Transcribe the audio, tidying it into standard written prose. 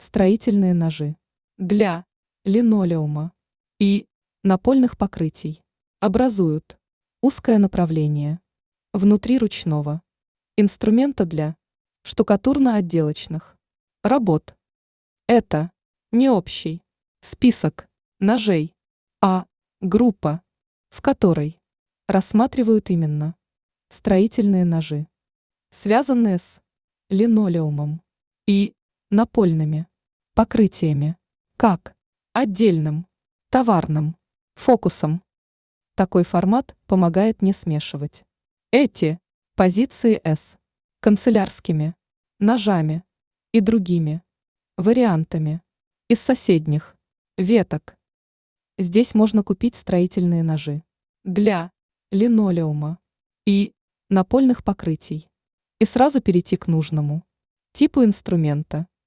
Строительные ножи для линолеума и напольных покрытий образуют узкое направление внутри ручного инструмента для штукатурно-отделочных работ. Это не общий список ножей, а группа, в которой рассматривают именно строительные ножи, связанные с линолеумом и напольными покрытиями, как отдельным товарным фокусом. Такой формат помогает не смешивать эти позиции с канцелярскими ножами и другими вариантами из соседних веток. Здесь можно купить строительные ножи для линолеума и напольных покрытий и сразу перейти к нужному типу инструмента.